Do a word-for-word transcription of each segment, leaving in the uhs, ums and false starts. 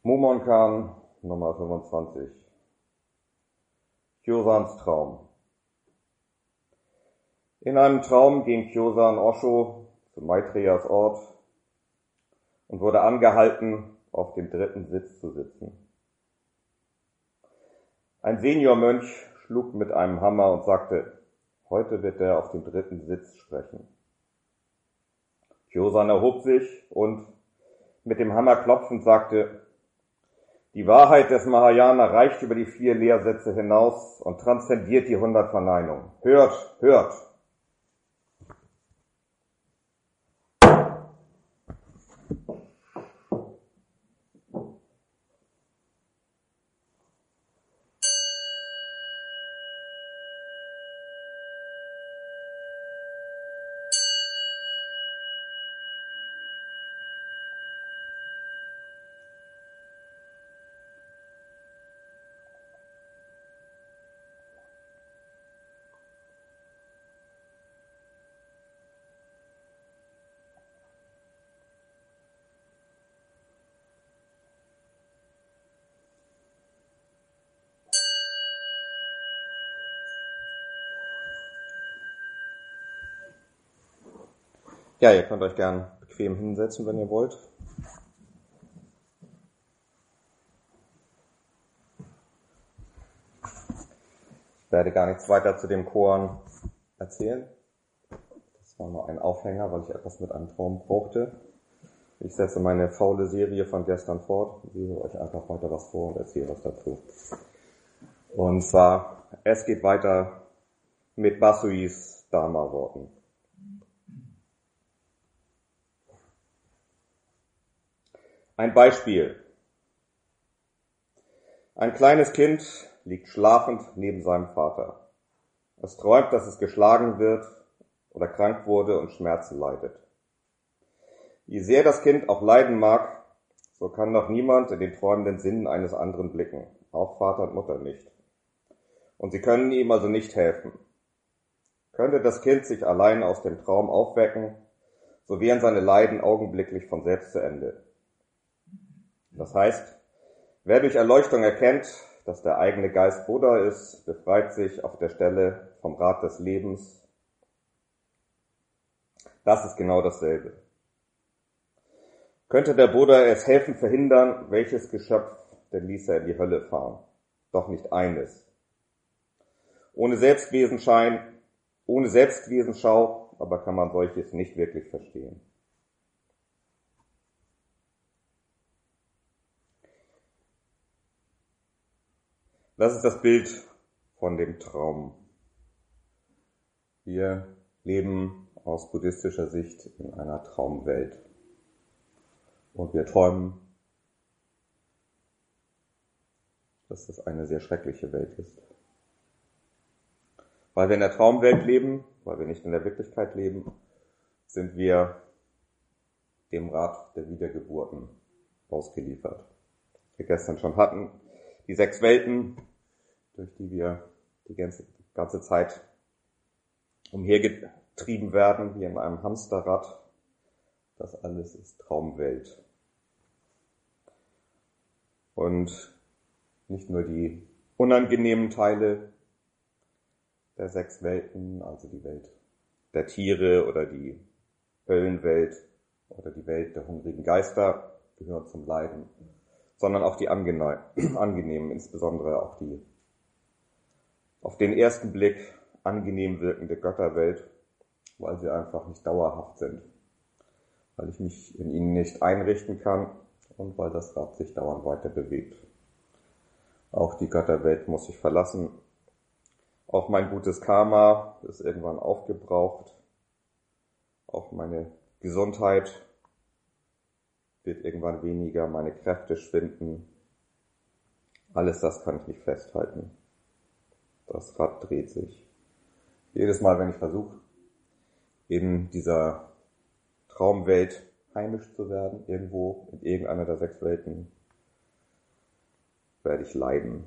Mumonkan Nummer fünfundzwanzig. Kyosans Traum. In einem Traum ging Kyosan Osho zu Maitreyas Ort und wurde angehalten, auf dem dritten Sitz zu sitzen. Ein Seniormönch schlug mit einem Hammer und sagte, heute wird er auf dem dritten Sitz sprechen. Kyosan erhob sich und mit dem Hammer klopfend sagte, die Wahrheit des Mahayana reicht über die vier Lehrsätze hinaus und transzendiert die hundert Verneinungen. Hört, hört! Ja, ihr könnt euch gern bequem hinsetzen, wenn ihr wollt. Ich werde gar nichts weiter zu dem Koan erzählen. Das war nur ein Aufhänger, weil ich etwas mit einem Traum brauchte. Ich setze meine faule Serie von gestern fort, lese euch einfach weiter was vor und erzähle was dazu. Und zwar, es geht weiter mit Basuis Dharma-Worten. Ein Beispiel. Ein kleines Kind liegt schlafend neben seinem Vater. Es träumt, dass es geschlagen wird oder krank wurde und Schmerzen leidet. Wie sehr das Kind auch leiden mag, so kann doch niemand in den träumenden Sinnen eines anderen blicken, auch Vater und Mutter nicht. Und sie können ihm also nicht helfen. Könnte das Kind sich allein aus dem Traum aufwecken, so wären seine Leiden augenblicklich von selbst zu Ende. Das heißt, wer durch Erleuchtung erkennt, dass der eigene Geist Buddha ist, befreit sich auf der Stelle vom Rad des Lebens. Das ist genau dasselbe. Könnte der Buddha es helfen verhindern, welches Geschöpf, denn ließ er in die Hölle fahren? Doch nicht eines. Ohne Selbstwesenschein, ohne Selbstwesenschau, aber kann man solches nicht wirklich verstehen. Das ist das Bild von dem Traum. Wir leben aus buddhistischer Sicht in einer Traumwelt. Und wir träumen, dass das eine sehr schreckliche Welt ist. Weil wir in der Traumwelt leben, weil wir nicht in der Wirklichkeit leben, sind wir dem Rat der Wiedergeburten ausgeliefert. Was wir gestern schon hatten, die sechs Welten, durch die wir die ganze, ganze Zeit umhergetrieben werden, wie in einem Hamsterrad, das alles ist Traumwelt. Und nicht nur die unangenehmen Teile der sechs Welten, also die Welt der Tiere oder die Höllenwelt oder die Welt der hungrigen Geister, gehören zum Leiden, sondern auch die angenehmen, insbesondere auch die auf den ersten Blick angenehm wirkende Götterwelt, weil sie einfach nicht dauerhaft sind, weil ich mich in ihnen nicht einrichten kann und weil das Rad sich dauernd weiter bewegt. Auch die Götterwelt muss ich verlassen. Auch mein gutes Karma ist irgendwann aufgebraucht. Auch meine Gesundheit wird irgendwann weniger, meine Kräfte schwinden. Alles das kann ich nicht festhalten. Das Rad dreht sich. Jedes Mal, wenn ich versuche, in dieser Traumwelt heimisch zu werden, irgendwo in irgendeiner der sechs Welten, werde ich leiden.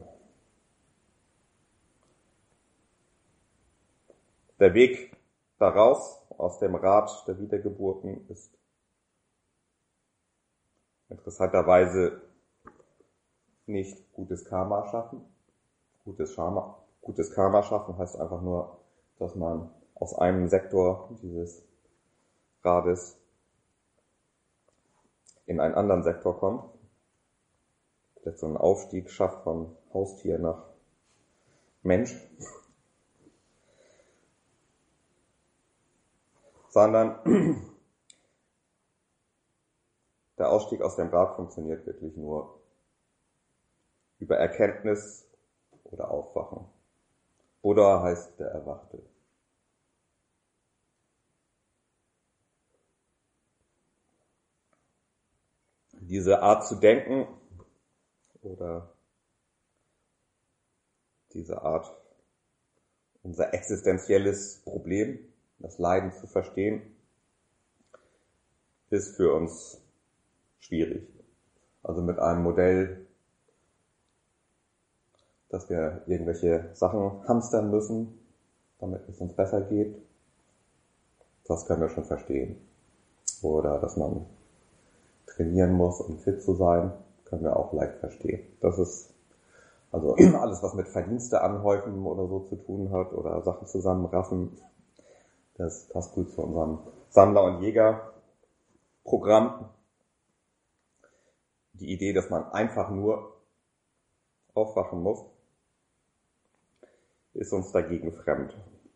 Der Weg daraus, aus dem Rad der Wiedergeburten, ist interessanterweise nicht gutes Karma schaffen. Gutes, Schama, gutes Karma schaffen heißt einfach nur, dass man aus einem Sektor dieses Rades in einen anderen Sektor kommt. Vielleicht so einen Aufstieg schafft von Haustier nach Mensch. Sondern der Ausstieg aus dem Rad funktioniert wirklich nur über Erkenntnis oder Aufwachen. Buddha heißt der Erwachte. Diese Art zu denken oder diese Art, unser existenzielles Problem, das Leiden zu verstehen, ist für uns schwierig. Also mit einem Modell, dass wir irgendwelche Sachen hamstern müssen, damit es uns besser geht, das können wir schon verstehen. Oder dass man trainieren muss, um fit zu sein, können wir auch leicht verstehen. Das ist also alles, was mit Verdienste anhäufen oder so zu tun hat oder Sachen zusammenraffen, das passt gut zu unserem Sammler- und Jägerprogramm. Die Idee, dass man einfach nur aufwachen muss, ist uns dagegen fremd.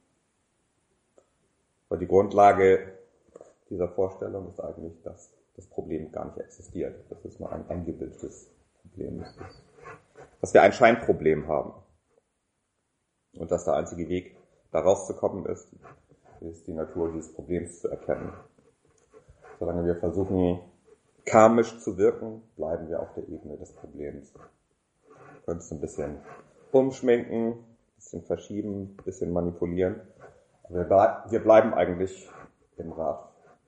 Weil die Grundlage dieser Vorstellung ist eigentlich, dass das Problem gar nicht existiert. Das ist nur ein eingebildetes Problem. Das ist, dass wir ein Scheinproblem haben. Und dass der einzige Weg, da rauszukommen ist, ist die Natur dieses Problems zu erkennen. Solange wir versuchen, karmisch zu wirken, bleiben wir auf der Ebene des Problems. Wir können es ein bisschen umschminken, ein bisschen verschieben, ein bisschen manipulieren. Aber wir, ble- wir bleiben eigentlich im Rad.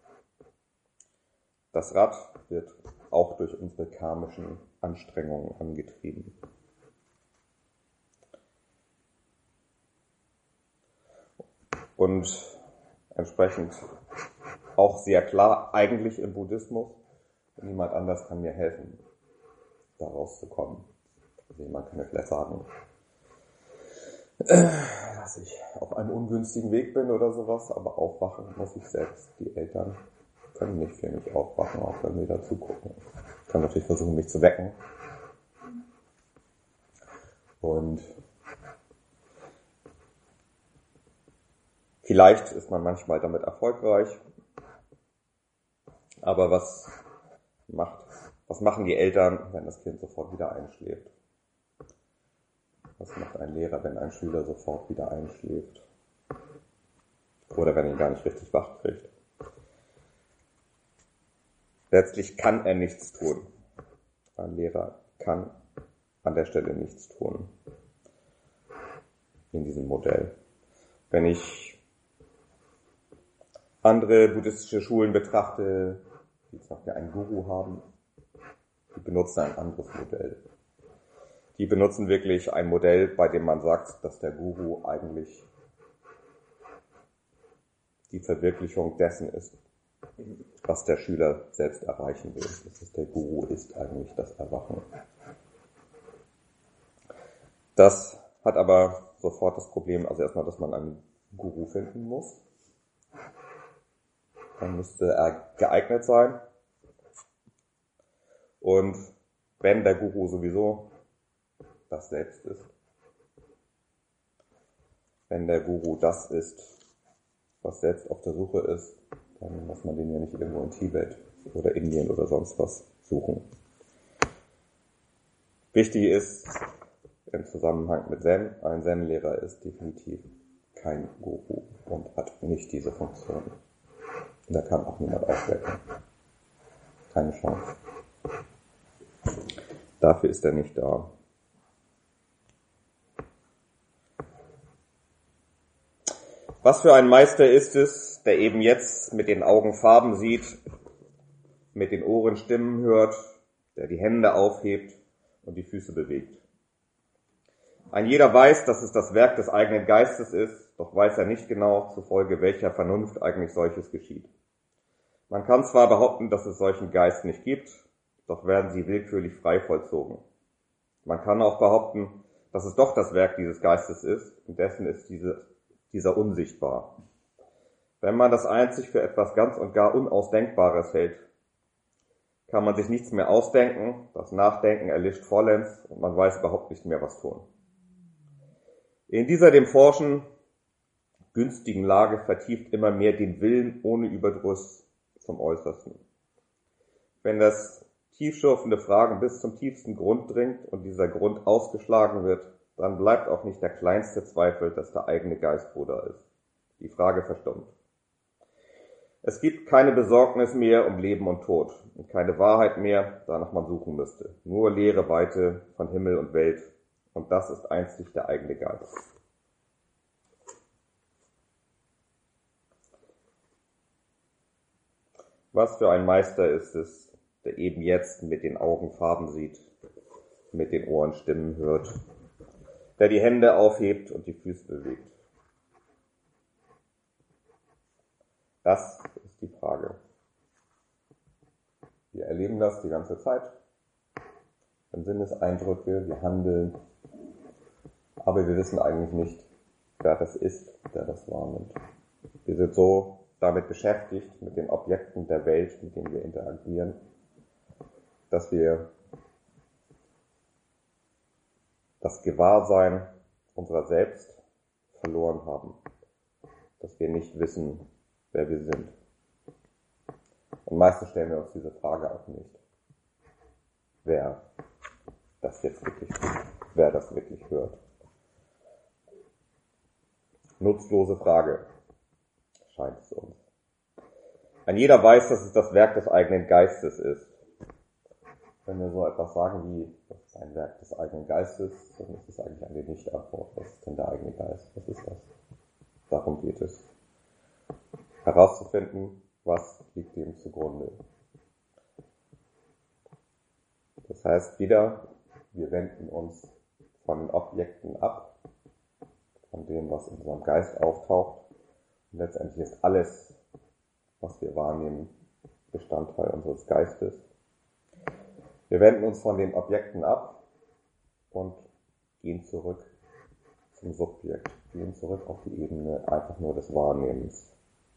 Das Rad wird auch durch unsere karmischen Anstrengungen angetrieben. Und entsprechend auch sehr klar, eigentlich im Buddhismus, niemand anders kann mir helfen, da rauszukommen. Also jemand kann mir vielleicht sagen, dass ich auf einem ungünstigen Weg bin oder sowas, aber aufwachen muss ich selbst. Die Eltern können nicht für mich aufwachen, auch wenn wir dazu gucken. Ich kann natürlich versuchen, mich zu wecken. Und vielleicht ist man manchmal damit erfolgreich, aber was macht, was machen die Eltern, wenn das Kind sofort wieder einschläft? Was macht ein Lehrer, wenn ein Schüler sofort wieder einschläft? Oder wenn er ihn gar nicht richtig wach kriegt? Letztlich kann er nichts tun. Ein Lehrer kann an der Stelle nichts tun. In diesem Modell. Wenn ich andere buddhistische Schulen betrachte, die zum Beispiel einen Guru haben, die benutzen ein anderes Modell. Die benutzen wirklich ein Modell, bei dem man sagt, dass der Guru eigentlich die Verwirklichung dessen ist, was der Schüler selbst erreichen will. Das ist, der Guru ist eigentlich das Erwachen. Das hat aber sofort das Problem, also erstmal, dass man einen Guru finden muss. Dann müsste er geeignet sein. Und wenn der Guru sowieso das Selbst ist, wenn der Guru das ist, was selbst auf der Suche ist, dann muss man den ja nicht irgendwo in Tibet oder Indien oder sonst was suchen. Wichtig ist im Zusammenhang mit Zen, ein Zen-Lehrer ist definitiv kein Guru und hat nicht diese Funktion. Und da kann auch niemand aufwecken. Keine Chance. Dafür ist er nicht da. Was für ein Meister ist es, der eben jetzt mit den Augen Farben sieht, mit den Ohren Stimmen hört, der die Hände aufhebt und die Füße bewegt. Ein jeder weiß, dass es das Werk des eigenen Geistes ist, doch weiß er nicht genau, zufolge welcher Vernunft eigentlich solches geschieht. Man kann zwar behaupten, dass es solchen Geist nicht gibt, doch werden sie willkürlich frei vollzogen. Man kann auch behaupten, dass es doch das Werk dieses Geistes ist, und dessen ist diese, dieser unsichtbar. Wenn man das einzig für etwas ganz und gar Unausdenkbares hält, kann man sich nichts mehr ausdenken, das Nachdenken erlischt vollends und man weiß überhaupt nicht mehr, was tun. In dieser dem Forschen günstigen Lage vertieft immer mehr den Willen ohne Überdruss zum Äußersten. Wenn das tiefschürfende Fragen bis zum tiefsten Grund dringt und dieser Grund ausgeschlagen wird, dann bleibt auch nicht der kleinste Zweifel, dass der eigene Geist Buddha ist. Die Frage verstummt. Es gibt keine Besorgnis mehr um Leben und Tod und keine Wahrheit mehr, danach man suchen müsste. Nur leere Weite von Himmel und Welt, und das ist einzig der eigene Geist. Was für ein Meister ist es, der eben jetzt mit den Augen Farben sieht, mit den Ohren Stimmen hört, der die Hände aufhebt und die Füße bewegt. Das ist die Frage. Wir erleben das die ganze Zeit. Dann Sinneseindrücke, wir handeln, aber wir wissen eigentlich nicht, wer das ist, der das wahrnimmt. Wir sind so damit beschäftigt, mit den Objekten der Welt, mit denen wir interagieren, dass wir das Gewahrsein unserer selbst verloren haben, dass wir nicht wissen, wer wir sind. Und meistens stellen wir uns diese Frage auch nicht, wer das jetzt wirklich tut, wer das wirklich hört. Nutzlose Frage, scheint es uns. Ein jeder weiß, dass es das Werk des eigenen Geistes ist. Wenn wir so etwas sagen wie, das ist ein Werk des eigenen Geistes, dann ist es eigentlich eine Nicht-Antwort. Was ist denn der eigene Geist? Was ist das? Darum geht es. Herauszufinden, was liegt dem zugrunde. Das heißt wieder, wir wenden uns von den Objekten ab, von dem, was in unserem Geist auftaucht. Und letztendlich ist alles, was wir wahrnehmen, Bestandteil unseres Geistes. Wir wenden uns von den Objekten ab und gehen zurück zum Subjekt, gehen zurück auf die Ebene einfach nur des Wahrnehmens.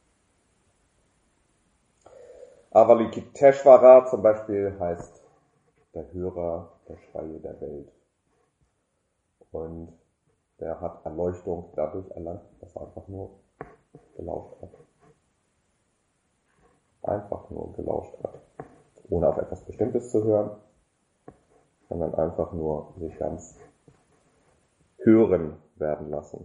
Avalokiteshvara zum Beispiel heißt der Hörer der Schreie der Welt. Und der hat Erleuchtung dadurch erlangt, dass er einfach nur gelauscht hat. Einfach nur gelauscht hat. Ohne auf etwas Bestimmtes zu hören, sondern einfach nur sich ganz hören werden lassen.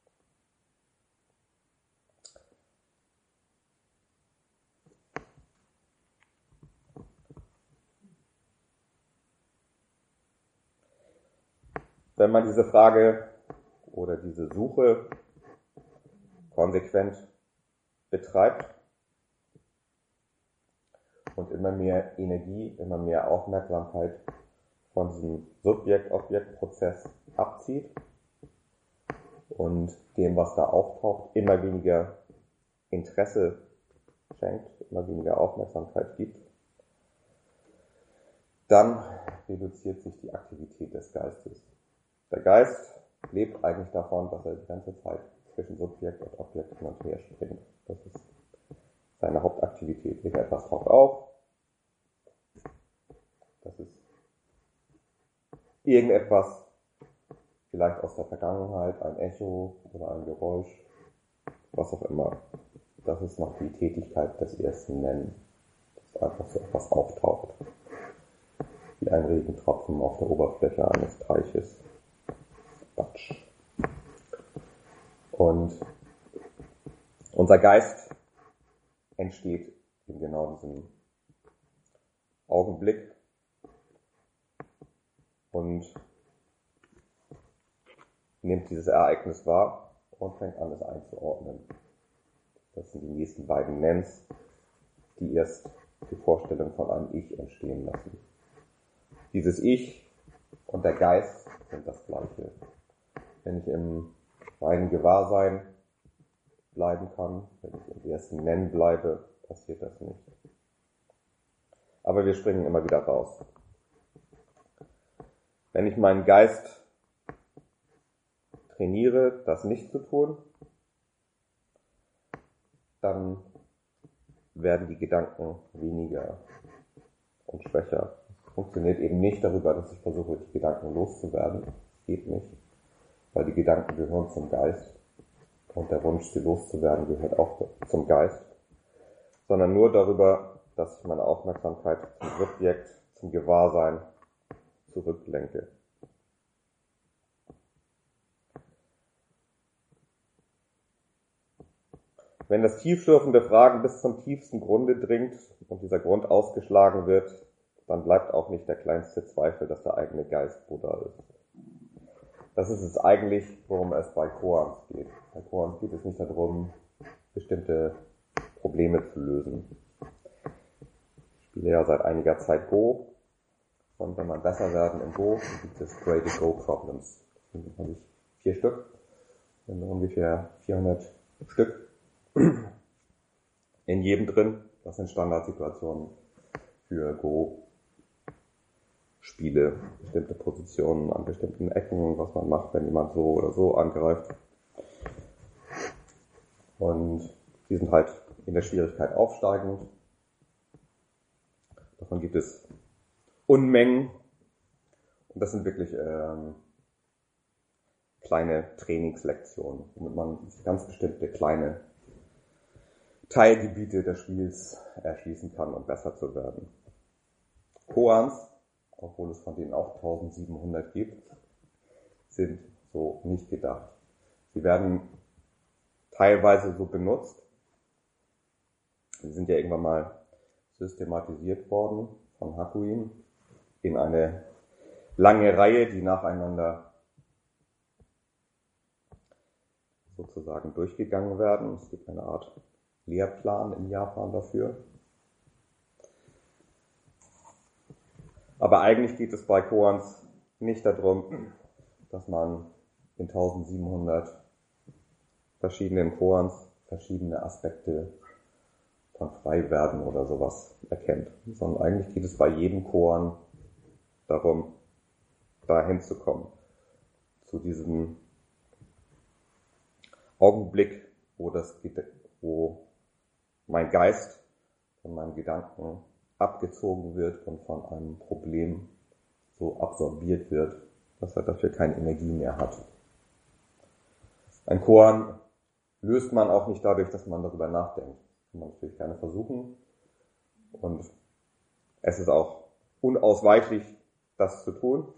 Wenn man diese Frage oder diese Suche konsequent betreibt und immer mehr Energie, immer mehr Aufmerksamkeit von diesem Subjekt-Objekt-Prozess abzieht und dem, was da auftaucht, immer weniger Interesse schenkt, immer weniger Aufmerksamkeit gibt, dann reduziert sich die Aktivität des Geistes. Der Geist lebt eigentlich davon, dass er die ganze Zeit zwischen Subjekt und Objekt hin und her springt. Das ist seine Hauptaktivität. Irgendetwas taucht auf. Das ist irgendetwas, vielleicht aus der Vergangenheit, ein Echo oder ein Geräusch, was auch immer. Das ist noch die Tätigkeit des ersten Nennen. Dass einfach so etwas auftaucht. Wie ein Regentropfen auf der Oberfläche eines Teiches. Batsch. Und unser Geist entsteht in genau diesem Augenblick und nimmt dieses Ereignis wahr und fängt an, es einzuordnen. Das sind die nächsten beiden Nenns, die erst die Vorstellung von einem Ich entstehen lassen. Dieses Ich und der Geist sind das Gleiche. Wenn ich im reinen Gewahrsein bleiben kann, wenn ich im ersten Nennen bleibe, passiert das nicht. Aber wir springen immer wieder raus. Wenn ich meinen Geist trainiere, das nicht zu tun, dann werden die Gedanken weniger und schwächer. Es funktioniert eben nicht darüber, dass ich versuche, die Gedanken loszuwerden. Das geht nicht, weil die Gedanken gehören zum Geist und der Wunsch, sie loszuwerden, gehört auch zum Geist, sondern nur darüber, dass ich meine Aufmerksamkeit zum Subjekt, zum Gewahrsein zurücklenke. Wenn das tiefschürfende Fragen bis zum tiefsten Grunde dringt und dieser Grund ausgeschlagen wird, dann bleibt auch nicht der kleinste Zweifel, dass der eigene Geist Buddha ist. Das ist es eigentlich, worum es bei Koans geht. Bei Koans geht es nicht darum, bestimmte Probleme zu lösen. Ich spiele ja seit einiger Zeit Go, und wenn man besser werden im Go, dann gibt es Graded Go Problems. Das sind nämlich vier Stück, das sind ungefähr vierhundert Stück in jedem drin. Das sind Standardsituationen für Go-Spiele, bestimmte Positionen an bestimmten Ecken, was man macht, wenn jemand so oder so angreift. Und die sind halt in der Schwierigkeit aufsteigend. Davon gibt es Unmengen. Und das sind wirklich ähm, kleine Trainingslektionen, womit man ganz bestimmte kleine Teilgebiete des Spiels erschließen kann, um besser zu werden. Koans, obwohl es von denen auch eintausendsiebenhundert gibt, sind so nicht gedacht. Sie werden teilweise so benutzt. Sie sind ja irgendwann mal systematisiert worden von Hakuin in eine lange Reihe, die nacheinander sozusagen durchgegangen werden. Es gibt eine Art Lehrplan in Japan dafür. Aber eigentlich geht es bei Koans nicht darum, dass man in eintausendsiebenhundert verschiedenen Koans verschiedene Aspekte von Freiwerden oder sowas erkennt, sondern eigentlich geht es bei jedem Koan darum, dahin zu kommen, zu diesem Augenblick, wo das, wo mein Geist von meinen Gedanken abgezogen wird und von einem Problem so absorbiert wird, dass er dafür keine Energie mehr hat. Ein Koan löst man auch nicht dadurch, dass man darüber nachdenkt. Das kann man natürlich gerne versuchen. Und es ist auch unausweichlich, das zu tun,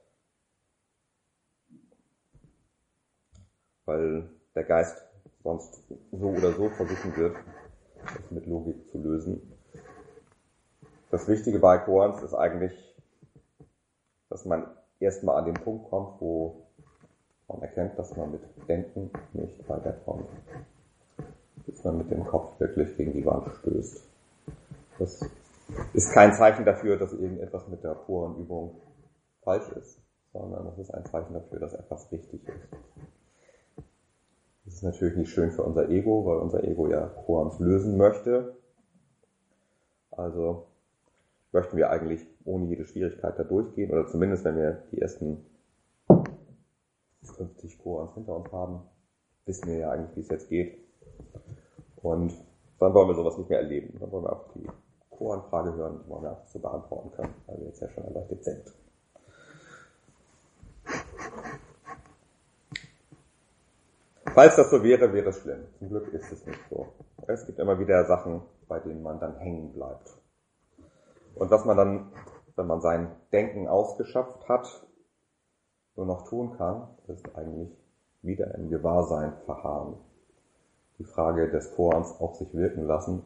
weil der Geist sonst so oder so versuchen wird, das mit Logik zu lösen. Das Wichtige bei Koans ist eigentlich, dass man erstmal an den Punkt kommt, wo man erkennt, dass man mit Denken nicht weiterkommt. Bis man mit dem Kopf wirklich gegen die Wand stößt. Das ist kein Zeichen dafür, dass irgendetwas mit der puren Übung falsch ist, sondern das ist ein Zeichen dafür, dass etwas richtig ist. Das ist natürlich nicht schön für unser Ego, weil unser Ego ja Koans lösen möchte. Also möchten wir eigentlich ohne jede Schwierigkeit da durchgehen, oder zumindest wenn wir die ersten fünfzig Koans hinter uns haben, wissen wir ja eigentlich, wie es jetzt geht. Und dann wollen wir sowas nicht mehr erleben. Dann wollen wir auch die Koan-Frage hören, die wollen wir einfach so beantworten können, weil wir jetzt ja schon erleuchtet sind. Falls das so wäre, wäre es schlimm. Zum Glück ist es nicht so. Es gibt immer wieder Sachen, bei denen man dann hängen bleibt. Und was man dann, wenn man sein Denken ausgeschöpft hat, nur noch tun kann, ist eigentlich wieder im Gewahrsein verharren. Die Frage des Koans auf sich wirken lassen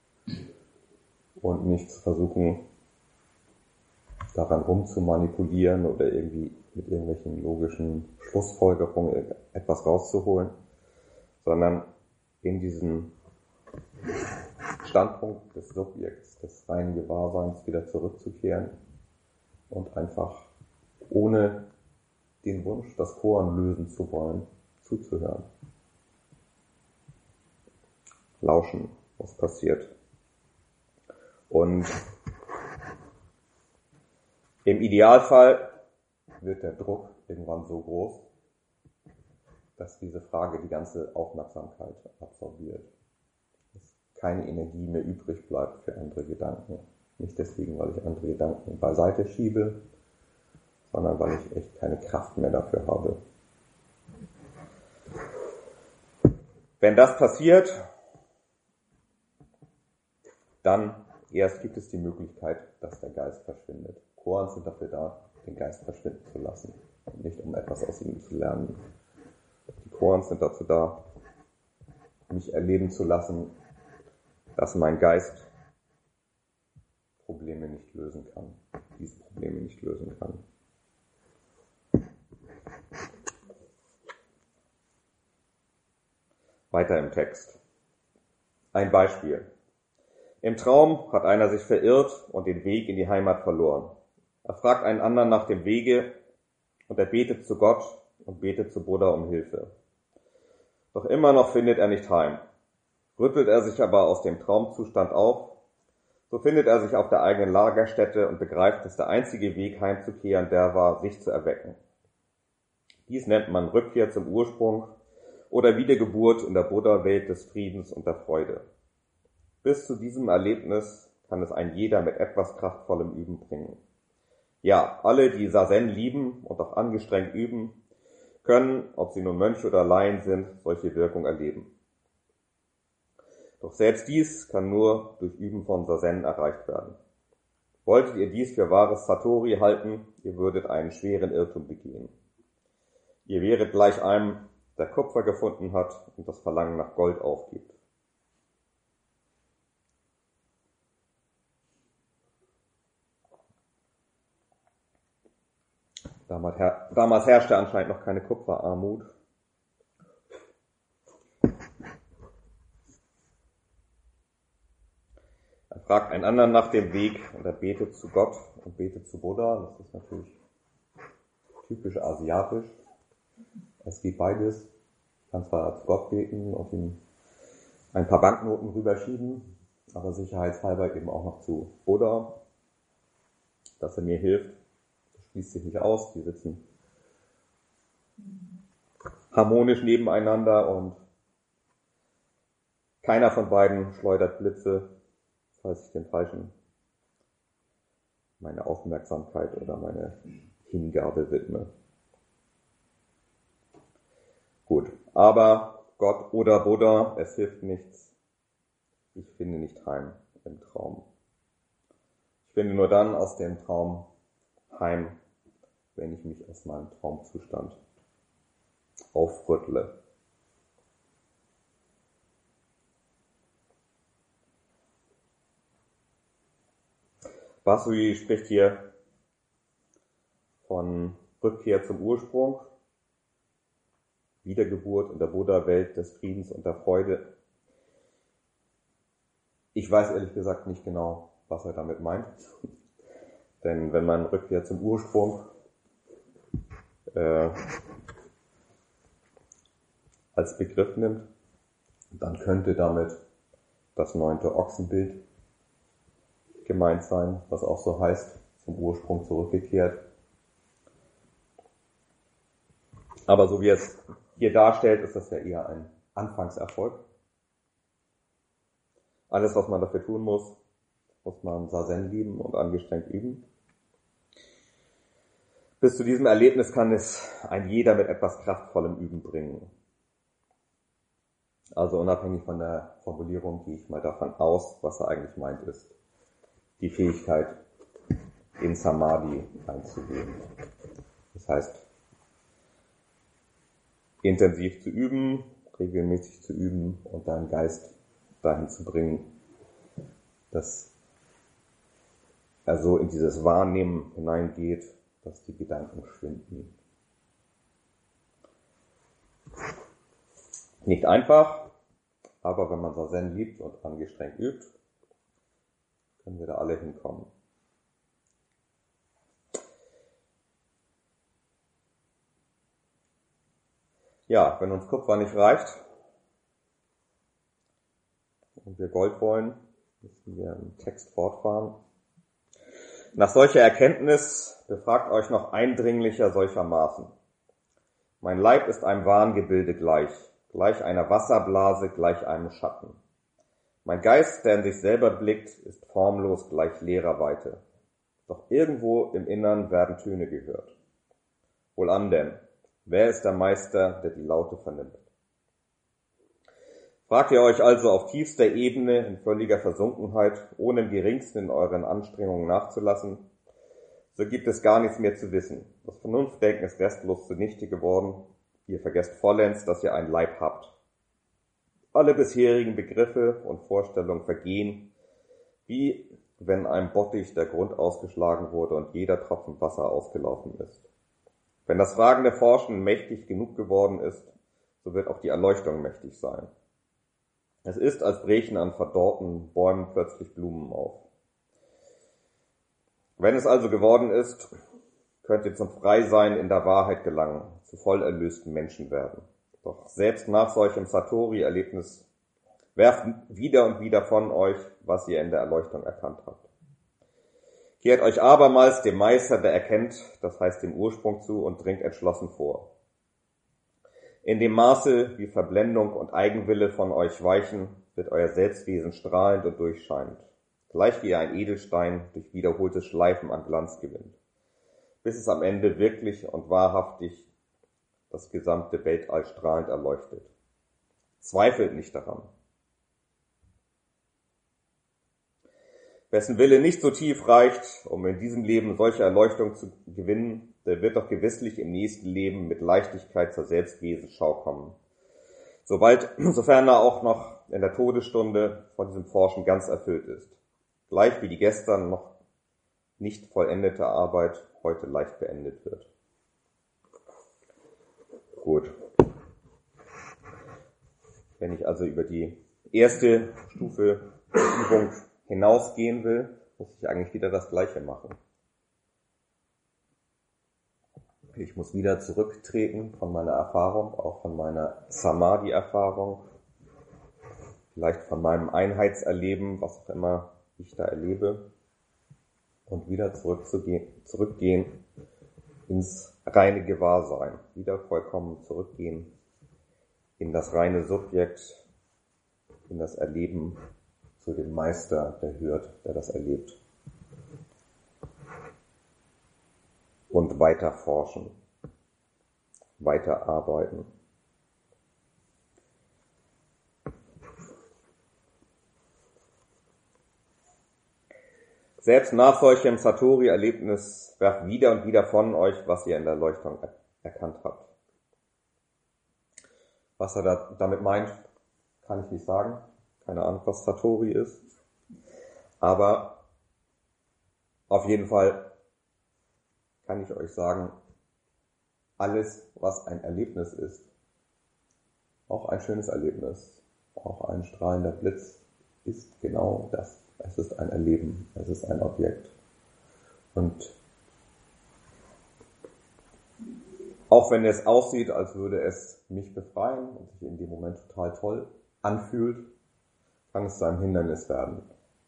und nicht zu versuchen, daran rumzumanipulieren oder irgendwie mit irgendwelchen logischen Schlussfolgerungen etwas rauszuholen, sondern in diesen Standpunkt des Subjekts, des reinen Gewahrseins wieder zurückzukehren und einfach ohne den Wunsch, das Koan lösen zu wollen, zuzuhören. Lauschen, was passiert. Und im Idealfall wird der Druck irgendwann so groß, dass diese Frage die ganze Aufmerksamkeit absorbiert. Dass keine Energie mehr übrig bleibt für andere Gedanken. Nicht deswegen, weil ich andere Gedanken beiseite schiebe, sondern weil ich echt keine Kraft mehr dafür habe. Wenn das passiert, dann erst gibt es die Möglichkeit, dass der Geist verschwindet. Koans sind dafür da, den Geist verschwinden zu lassen, und nicht um etwas aus ihm zu lernen. Die Koans sind dazu da, mich erleben zu lassen, dass mein Geist Probleme nicht lösen kann, diese Probleme nicht lösen kann. Weiter im Text. Ein Beispiel. Im Traum hat einer sich verirrt und den Weg in die Heimat verloren. Er fragt einen anderen nach dem Wege und er betet zu Gott und betet zu Buddha um Hilfe. Doch immer noch findet er nicht heim. Rüttelt er sich aber aus dem Traumzustand auf, so findet er sich auf der eigenen Lagerstätte und begreift, dass der einzige Weg heimzukehren der war, sich zu erwecken. Dies nennt man Rückkehr zum Ursprung oder Wiedergeburt in der Buddha-Welt des Friedens und der Freude. Bis zu diesem Erlebnis kann es ein jeder mit etwas kraftvollem Üben bringen. Ja, alle, die Sazen lieben und auch angestrengt üben, können, ob sie nun Mönche oder Laien sind, solche Wirkung erleben. Doch selbst dies kann nur durch Üben von Sazen erreicht werden. Wolltet ihr dies für wahres Satori halten, ihr würdet einen schweren Irrtum begehen. Ihr wäret gleich einem, der Kupfer gefunden hat und das Verlangen nach Gold aufgibt. Damals, her- damals herrschte anscheinend noch keine Kupferarmut. Er fragt einen anderen nach dem Weg und er betet zu Gott und betet zu Buddha. Das ist natürlich typisch asiatisch. Es geht beides. Ich kann zwar zu Gott beten und ihm ein paar Banknoten rüberschieben, aber sicherheitshalber eben auch noch zu Buddha, dass er mir hilft. Das schließt sich nicht aus. Die sitzen harmonisch nebeneinander und keiner von beiden schleudert Blitze, falls ich den falschen meine Aufmerksamkeit oder meine Hingabe widme. Gut, aber Gott oder Buddha, es hilft nichts. Ich finde nicht heim im Traum. Ich finde nur dann aus dem Traum heim, wenn ich mich aus meinem Traumzustand aufrüttle. Vasui spricht hier von Rückkehr zum Ursprung, Wiedergeburt in der Buddha-Welt des Friedens und der Freude. Ich weiß ehrlich gesagt nicht genau, was er damit meint. Denn wenn man Rückkehr zum Ursprung äh, als Begriff nimmt, dann könnte damit das neunte Ochsenbild gemeint sein, was auch so heißt, zum Ursprung zurückgekehrt. Aber so wie es hier darstellt, ist das ja eher ein Anfangserfolg. Alles, was man dafür tun muss, muss man Sazen lieben und angestrengt üben. Bis zu diesem Erlebnis kann es ein jeder mit etwas kraftvollem Üben bringen. Also unabhängig von der Formulierung gehe ich mal davon aus, was er eigentlich meint ist, die Fähigkeit, in Samadhi einzugehen. Das heißt, intensiv zu üben, regelmäßig zu üben und deinen Geist dahin zu bringen, dass er so in dieses Wahrnehmen hineingeht, dass die Gedanken schwinden. Nicht einfach, aber wenn man Sazen liebt und angestrengt übt, können wir da alle hinkommen. Ja, wenn uns Kupfer nicht reicht und wir Gold wollen, müssen wir im Text fortfahren. Nach solcher Erkenntnis befragt euch noch eindringlicher solchermaßen. Mein Leib ist einem Wahngebilde gleich, gleich einer Wasserblase, gleich einem Schatten. Mein Geist, der in sich selber blickt, ist formlos gleich leerer Weite. Doch irgendwo im Innern werden Töne gehört. Wohlan denn, wer ist der Meister, der die Laute vernimmt? Fragt ihr euch also auf tiefster Ebene in völliger Versunkenheit, ohne im geringsten in euren Anstrengungen nachzulassen, so gibt es gar nichts mehr zu wissen. Das Vernunftdenken ist restlos zunichte geworden. Ihr vergesst vollends, dass ihr einen Leib habt. Alle bisherigen Begriffe und Vorstellungen vergehen, wie wenn einem Bottich der Grund ausgeschlagen wurde und jeder Tropfen Wasser ausgelaufen ist. Wenn das fragende Forschen mächtig genug geworden ist, so wird auch die Erleuchtung mächtig sein. Es ist, als brechen an verdorrten Bäumen plötzlich Blumen auf. Wenn es also geworden ist, könnt ihr zum Freisein in der Wahrheit gelangen, zu voll erlösten Menschen werden. Doch selbst nach solchem Satori-Erlebnis werft wieder und wieder von euch, was ihr in der Erleuchtung erkannt habt. Kehrt euch abermals dem Meister, der erkennt, das heißt dem Ursprung zu, und dringt entschlossen vor. In dem Maße, wie Verblendung und Eigenwille von euch weichen, wird euer Selbstwesen strahlend und durchscheinend, gleich wie ein Edelstein durch wiederholtes Schleifen an Glanz gewinnt, bis es am Ende wirklich und wahrhaftig das gesamte Weltall strahlend erleuchtet. Zweifelt nicht daran. Wessen Wille nicht so tief reicht, um in diesem Leben solche Erleuchtung zu gewinnen, der wird doch gewisslich im nächsten Leben mit Leichtigkeit zur Selbstwesensschau kommen. Sobald, sofern er auch noch in der Todesstunde von diesem Forschen ganz erfüllt ist. Gleich wie die gestern noch nicht vollendete Arbeit heute leicht beendet wird. Gut. Wenn ich also über die erste Stufe Übung hinausgehen will, muss ich eigentlich wieder das Gleiche machen. Ich muss wieder zurücktreten von meiner Erfahrung, auch von meiner Samadhi-Erfahrung, vielleicht von meinem Einheitserleben, was auch immer ich da erlebe, und wieder zurückzugehen, zurückgehen ins reine Gewahrsein, wieder vollkommen zurückgehen in das reine Subjekt, in das Erleben zu dem Meister, der hört, der das erlebt. Und weiter forschen, weiter arbeiten. Selbst nach solchem Satori-Erlebnis werft wieder und wieder von euch, was ihr in der Erleuchtung er- erkannt habt. Was er da, damit meint, kann ich nicht sagen. Keine Ahnung, was Satori ist. Aber auf jeden Fall kann ich euch sagen, alles, was ein Erlebnis ist, auch ein schönes Erlebnis, auch ein strahlender Blitz, ist genau das. Es ist ein Erleben, es ist ein Objekt. Und auch wenn es aussieht, als würde es mich befreien und sich in dem Moment total toll anfühlt, kann es zu einem Hindernis werden.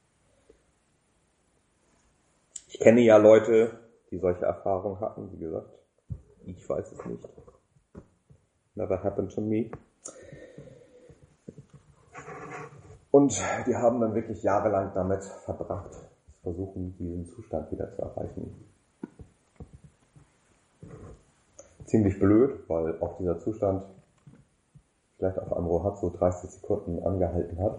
Ich kenne ja Leute, die solche Erfahrungen hatten, wie gesagt. Ich weiß es nicht. Never happened to me. Und die haben dann wirklich jahrelang damit verbracht, zu versuchen, diesen Zustand wieder zu erreichen. Ziemlich blöd, weil auch dieser Zustand vielleicht auf einem Rohatsu dreißig Sekunden angehalten hat.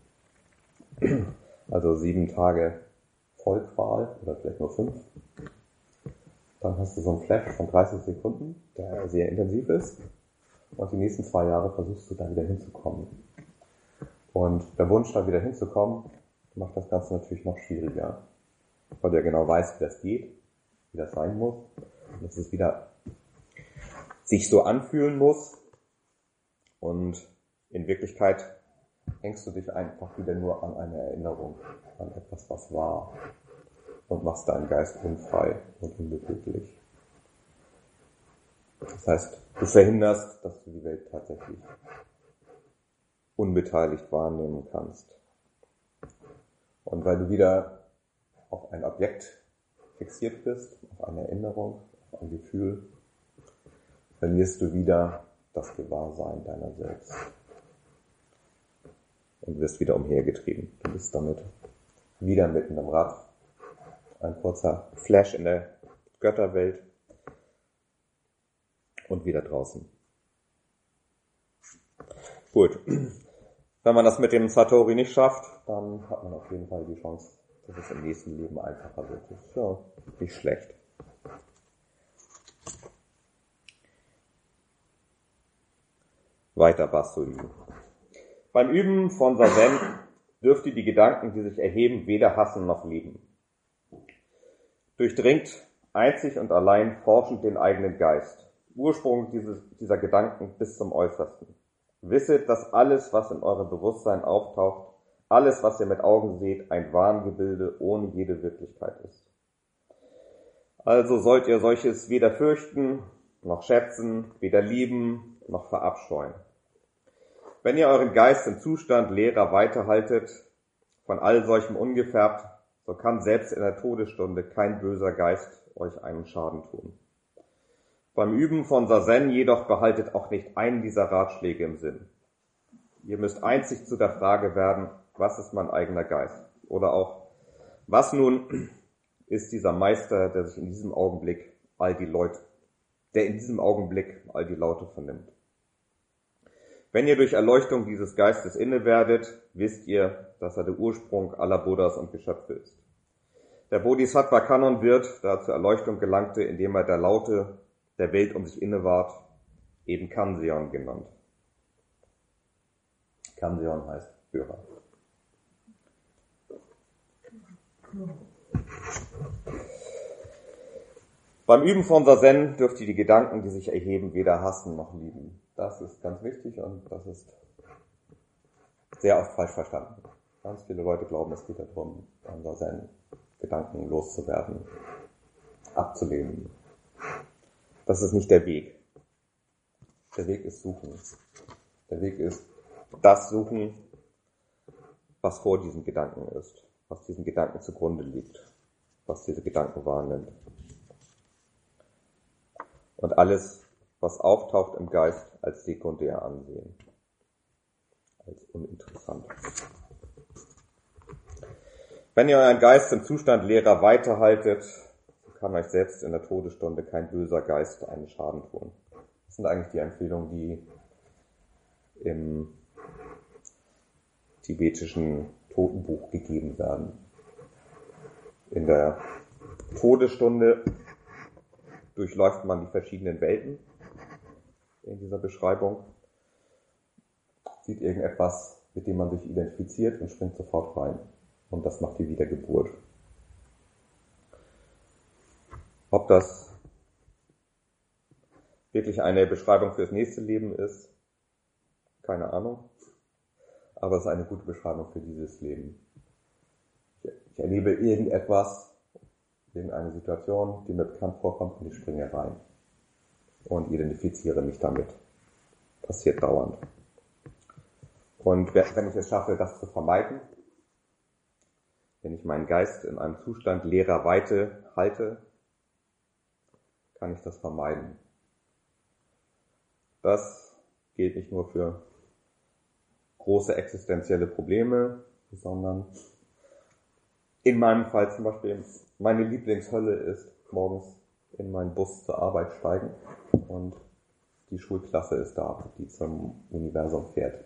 Also sieben Tage Vollqual oder vielleicht nur fünf. Dann hast du so einen Flash von dreißig Sekunden, der sehr intensiv ist. Und die nächsten zwei Jahre versuchst du da wieder hinzukommen. Und der Wunsch, da wieder hinzukommen, macht das Ganze natürlich noch schwieriger. Weil du ja genau weißt, wie das geht, wie das sein muss. Und dass es wieder sich so anfühlen muss. Und in Wirklichkeit hängst du dich einfach wieder nur an eine Erinnerung, an etwas, was war. Und machst deinen Geist unfrei und unbeweglich. Das heißt, du verhinderst, dass du die Welt tatsächlich unbeteiligt wahrnehmen kannst. Und weil du wieder auf ein Objekt fixiert bist, auf eine Erinnerung, auf ein Gefühl, verlierst du wieder das Gewahrsein deiner selbst und wirst wieder umhergetrieben. Du bist damit wieder mitten im Rad. Ein kurzer Flash in der Götterwelt und wieder draußen. Gut. Wenn man das mit dem Satori nicht schafft, dann hat man auf jeden Fall die Chance, dass es im nächsten Leben einfacher wird. Das ist ja nicht schlecht. Weiter Basui. Beim Üben von Sazen dürft ihr die Gedanken, die sich erheben, weder hassen noch lieben. Durchdringt einzig und allein forschend den eigenen Geist, Ursprung dieses, dieser Gedanken bis zum Äußersten. Wisset, dass alles, was in eurem Bewusstsein auftaucht, alles, was ihr mit Augen seht, ein Wahngebilde ohne jede Wirklichkeit ist. Also sollt ihr solches weder fürchten, noch schätzen, weder lieben, noch verabscheuen. Wenn ihr euren Geist im Zustand leerer weiterhaltet, von all solchem ungefärbt, so kann selbst in der Todesstunde kein böser Geist euch einen Schaden tun. Beim Üben von Sazen jedoch behaltet auch nicht einen dieser Ratschläge im Sinn. Ihr müsst einzig zu der Frage werden, was ist mein eigener Geist? Oder auch, was nun ist dieser Meister, der sich in diesem Augenblick all die Leute, der in diesem Augenblick all die Laute vernimmt? Wenn ihr durch Erleuchtung dieses Geistes inne werdet, wisst ihr, dass er der Ursprung aller Buddhas und Geschöpfe ist. Der Bodhisattva Kannon wird, da er zur Erleuchtung gelangte, indem er der Laute der Welt um sich inne ward, eben Kanzeon genannt. Kanzeon heißt Hörer. Beim Üben von Sazen dürft ihr die Gedanken, die sich erheben, weder hassen noch lieben. Das ist ganz wichtig und das ist sehr oft falsch verstanden. Ganz viele Leute glauben, es geht darum, an Sazen Gedanken loszuwerden, abzulehnen. Das ist nicht der Weg. Der Weg ist Suchen. Der Weg ist das Suchen, was vor diesen Gedanken ist, was diesen Gedanken zugrunde liegt, was diese Gedanken wahrnimmt. Und alles, was auftaucht im Geist, als sekundär ansehen, als uninteressant. Wenn ihr euren Geist im Zustand leerer weiterhaltet, kann euch selbst in der Todesstunde kein böser Geist einen Schaden tun. Das sind eigentlich die Empfehlungen, die im tibetischen Totenbuch gegeben werden. In der Todesstunde durchläuft man die verschiedenen Welten in dieser Beschreibung, sieht irgendetwas, mit dem man sich identifiziert und springt sofort rein. Und das macht die Wiedergeburt. Ob das wirklich eine Beschreibung fürs nächste Leben ist, keine Ahnung. Aber es ist eine gute Beschreibung für dieses Leben. Ich erlebe irgendetwas, irgendeine Situation, die mir bekannt vorkommt und ich springe rein und identifiziere mich damit. Passiert dauernd. Und wenn ich es schaffe, das zu vermeiden, wenn ich meinen Geist in einem Zustand leerer Weite halte, kann ich das vermeiden. Das gilt nicht nur für große existenzielle Probleme, sondern in meinem Fall zum Beispiel, meine Lieblingshölle ist, morgens in meinen Bus zur Arbeit steigen und die Schulklasse ist da, die zum Universum fährt.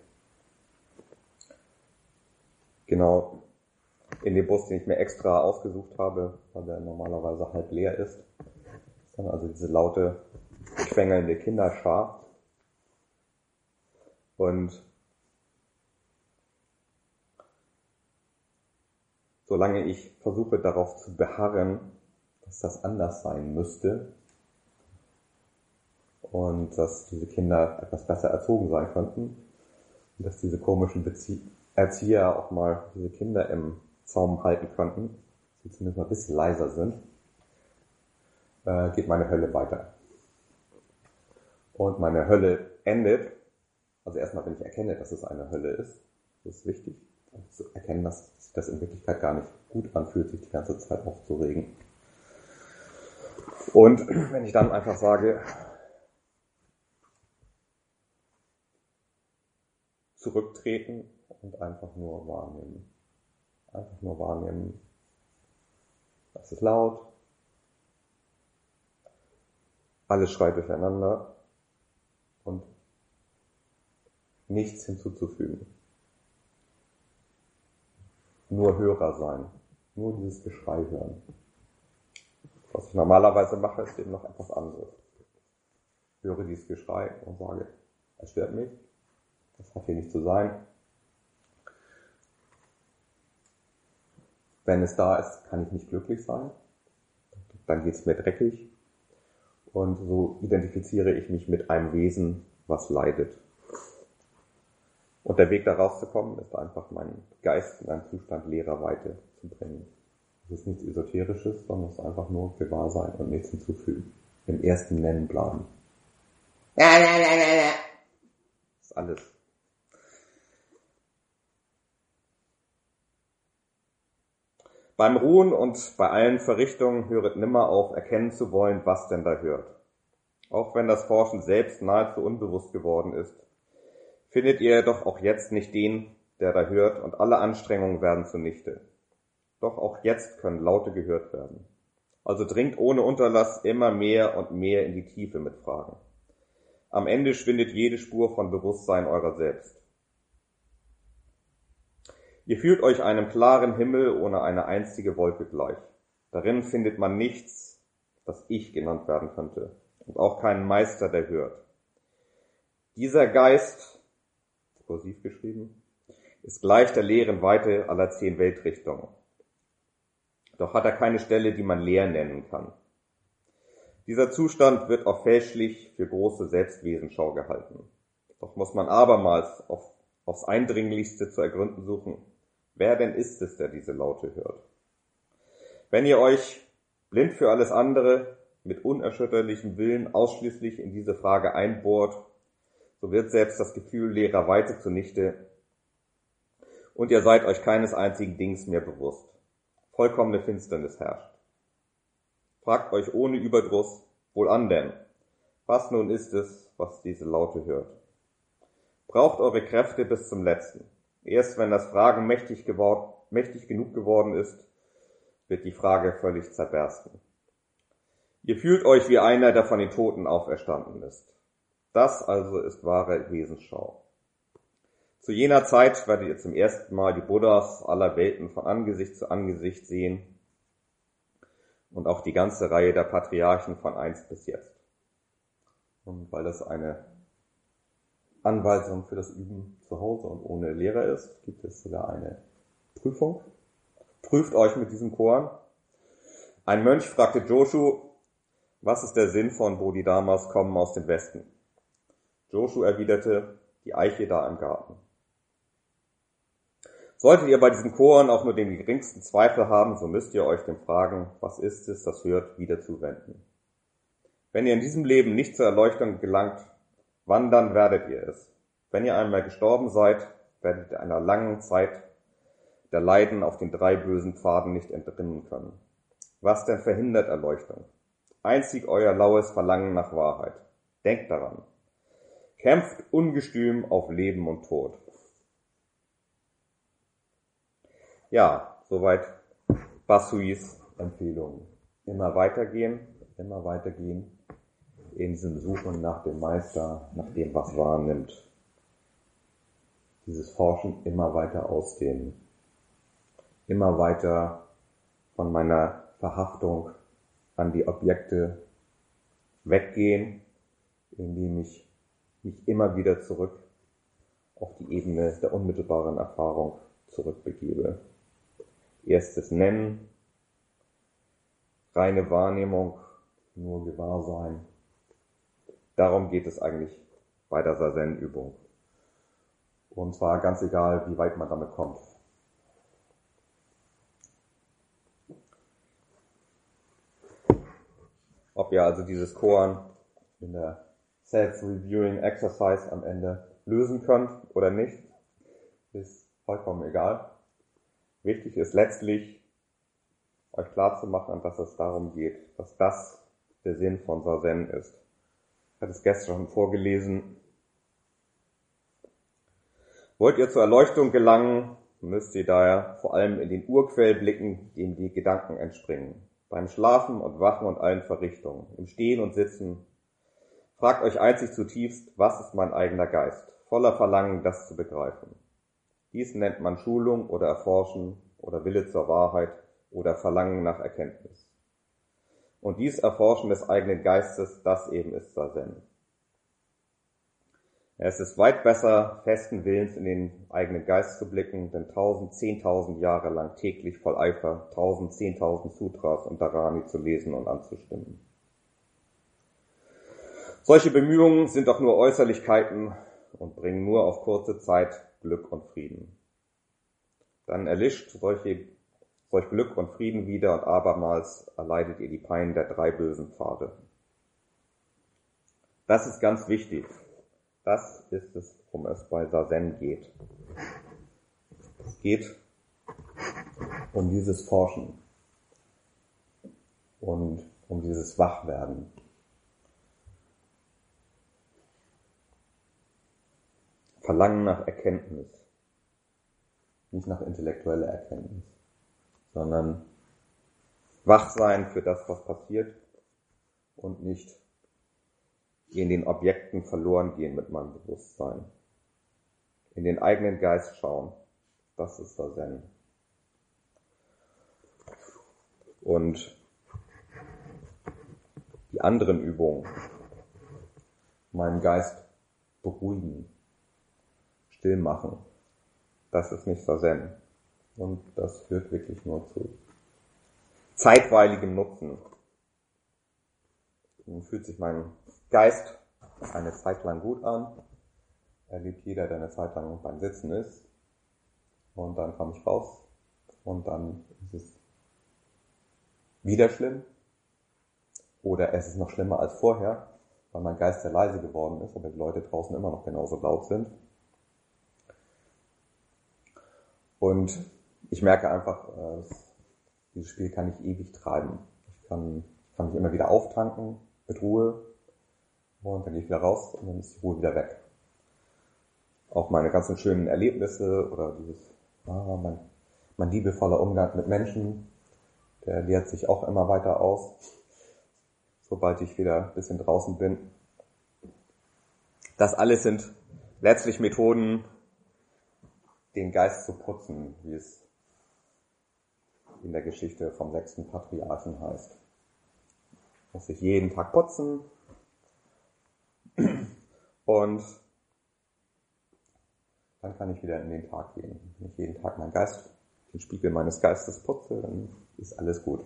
Genau in dem Bus, den ich mir extra ausgesucht habe, weil der normalerweise halb leer ist, ist dann also diese laute, quengelnde Kinderschar. Und solange ich versuche darauf zu beharren, dass das anders sein müsste und dass diese Kinder etwas besser erzogen sein könnten und dass diese komischen Bezie- Erzieher auch mal diese Kinder im Zaum halten könnten, die zumindest mal ein bisschen leiser sind, äh, geht meine Hölle weiter. Und meine Hölle endet, also erstmal, wenn ich erkenne, dass es eine Hölle ist, das ist wichtig, zu erkennen, dass sich das in Wirklichkeit gar nicht gut anfühlt, sich die ganze Zeit aufzuregen. Und wenn ich dann einfach sage, zurücktreten und einfach nur wahrnehmen. Einfach nur wahrnehmen. Das ist laut. Alles schreit durcheinander. Und nichts hinzuzufügen. Nur Hörer sein. Nur dieses Geschrei hören. Was ich normalerweise mache, ist eben noch etwas anderes. Ich höre dieses Geschrei und sage, es stört mich. Das hat hier nicht zu sein. Wenn es da ist, kann ich nicht glücklich sein. Dann geht es mir dreckig. Und so identifiziere ich mich mit einem Wesen, was leidet. Und der Weg da rauszukommen, ist einfach meinen Geist in einen Zustand leerer Weite zu bringen. Es ist nichts Esoterisches, sondern es ist einfach nur Gewahrsein und nichts hinzufügen. Im ersten Nennen bleiben. Das ist alles. Beim Ruhen und bei allen Verrichtungen höret nimmer auf, erkennen zu wollen, was denn da hört. Auch wenn das Forschen selbst nahezu unbewusst geworden ist, findet ihr doch auch jetzt nicht den, der da hört, und alle Anstrengungen werden zunichte. Doch auch jetzt können Laute gehört werden. Also dringt ohne Unterlass immer mehr und mehr in die Tiefe mit Fragen. Am Ende schwindet jede Spur von Bewusstsein eurer selbst. Ihr fühlt euch einem klaren Himmel ohne eine einzige Wolke gleich. Darin findet man nichts, das Ich genannt werden könnte, und auch keinen Meister, der hört. Dieser Geist, kursiv geschrieben, ist gleich der leeren Weite aller zehn Weltrichtungen. Doch hat er keine Stelle, die man leer nennen kann. Dieser Zustand wird auch fälschlich für große Selbstwesenschau gehalten. Doch muss man abermals auf, aufs Eindringlichste zu ergründen suchen, wer denn ist es, der diese Laute hört? Wenn ihr euch blind für alles andere mit unerschütterlichem Willen ausschließlich in diese Frage einbohrt, so wird selbst das Gefühl leerer Weite zunichte und ihr seid euch keines einzigen Dings mehr bewusst. Vollkommene Finsternis herrscht. Fragt euch ohne Überdruss, wohlan denn, was nun ist es, was diese Laute hört? Braucht eure Kräfte bis zum Letzten. Erst wenn das Fragen mächtig, geworden, mächtig genug geworden ist, wird die Frage völlig zerbersten. Ihr fühlt euch wie einer, der von den Toten auferstanden ist. Das also ist wahre Wesensschau. Zu jener Zeit werdet ihr zum ersten Mal die Buddhas aller Welten von Angesicht zu Angesicht sehen und auch die ganze Reihe der Patriarchen von einst bis jetzt. Und weil das eine Anweisung für das Üben zu Hause und ohne Lehrer ist, gibt es sogar eine Prüfung. Prüft euch mit diesem Koan. Ein Mönch fragte Joshu, was ist der Sinn von Bodhidharmas Kommen aus dem Westen? Joshu erwiderte, die Eiche da im Garten. Solltet ihr bei diesem Koan auch nur den geringsten Zweifel haben, so müsst ihr euch dem Fragen, was ist es, das hört, wieder zuwenden. Wenn ihr in diesem Leben nicht zur Erleuchtung gelangt, wann dann werdet ihr es? Wenn ihr einmal gestorben seid, werdet ihr einer langen Zeit der Leiden auf den drei bösen Pfaden nicht entrinnen können. Was denn verhindert Erleuchtung? Einzig euer laues Verlangen nach Wahrheit. Denkt daran. Kämpft ungestüm auf Leben und Tod. Ja, soweit Basuis Empfehlung. Immer weitergehen, immer weitergehen in diesem Suchen nach dem Meister, nach dem, was wahrnimmt. Dieses Forschen immer weiter ausdehnen. Immer weiter von meiner Verhaftung an die Objekte weggehen, indem ich mich immer wieder zurück auf die Ebene der unmittelbaren Erfahrung zurückbegebe. Erstes Nennen, reine Wahrnehmung, nur Gewahrsein. Darum geht es eigentlich bei der Zazen-Übung. Und zwar ganz egal, wie weit man damit kommt. Ob ihr also dieses Koan in der Self-Reviewing Exercise am Ende lösen könnt oder nicht, ist vollkommen egal. Wichtig ist letztlich, euch klarzumachen, dass es darum geht, dass das, der Sinn von Sazen ist. Ich hatte es gestern schon vorgelesen. Wollt ihr zur Erleuchtung gelangen, müsst ihr daher vor allem in den Urquell blicken, dem die Gedanken entspringen. Beim Schlafen und Wachen und allen Verrichtungen, im Stehen und Sitzen. Fragt euch einzig zutiefst, was ist mein eigener Geist, voller Verlangen, das zu begreifen. Dies nennt man Schulung oder Erforschen oder Wille zur Wahrheit oder Verlangen nach Erkenntnis. Und dies Erforschen des eigenen Geistes, das eben ist Sazen. Es ist weit besser, festen Willens in den eigenen Geist zu blicken, denn tausend, zehntausend Jahre lang täglich voll Eifer, tausend, zehntausend Sutras und Dharani zu lesen und anzustimmen. Solche Bemühungen sind doch nur Äußerlichkeiten und bringen nur auf kurze Zeit Glück und Frieden. Dann erlischt solche, solch Glück und Frieden wieder und abermals erleidet ihr die Pein der drei bösen Pfade. Das ist ganz wichtig. Das ist es, worum es bei Sazen geht. Es geht um dieses Forschen und um dieses Wachwerden. Verlangen nach Erkenntnis, nicht nach intellektueller Erkenntnis, sondern Wachsein für das, was passiert und nicht in den Objekten verloren gehen mit meinem Bewusstsein. In den eigenen Geist schauen, das ist Sazen. Und die anderen Übungen, meinen Geist beruhigen, still machen, das ist nicht Sazen. Und das führt wirklich nur zu zeitweiligem Nutzen. Nun fühlt sich mein Geist eine Zeit lang gut an. Erlebt jeder, der eine Zeit lang beim Sitzen ist. Und dann komme ich raus. Und dann ist es wieder schlimm. Oder es ist noch schlimmer als vorher, weil mein Geist sehr leise geworden ist, aber die Leute draußen immer noch genauso laut sind. Und ich merke einfach, äh, dieses Spiel kann ich ewig treiben. Ich kann, kann mich immer wieder auftanken mit Ruhe und dann gehe ich wieder raus und dann ist die Ruhe wieder weg. Auch meine ganzen schönen Erlebnisse oder dieses, ah, mein, mein liebevoller Umgang mit Menschen, der lehrt sich auch immer weiter aus, sobald ich wieder ein bisschen draußen bin. Das alles sind letztlich Methoden, den Geist zu putzen, wie es in der Geschichte vom sechsten Patriarchen heißt. Muss ich jeden Tag putzen und dann kann ich wieder in den Tag gehen. Wenn ich jeden Tag meinen Geist, den Spiegel meines Geistes putze, dann ist alles gut.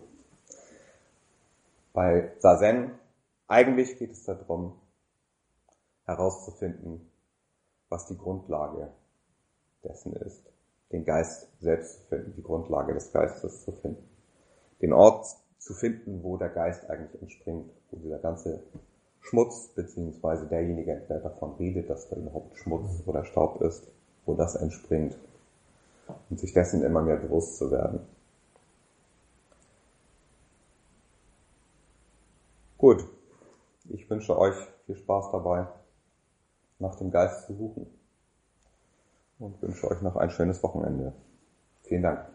Bei Sazen, eigentlich geht es darum, herauszufinden, was die Grundlage dessen ist. Den Geist selbst zu finden, die Grundlage des Geistes zu finden. Den Ort zu finden, wo der Geist eigentlich entspringt, wo dieser ganze Schmutz, beziehungsweise derjenige, der davon redet, dass da überhaupt Schmutz oder Staub ist, wo das entspringt. Und sich dessen immer mehr bewusst zu werden. Gut, ich wünsche euch viel Spaß dabei, nach dem Geist zu suchen. Und wünsche euch noch ein schönes Wochenende. Vielen Dank.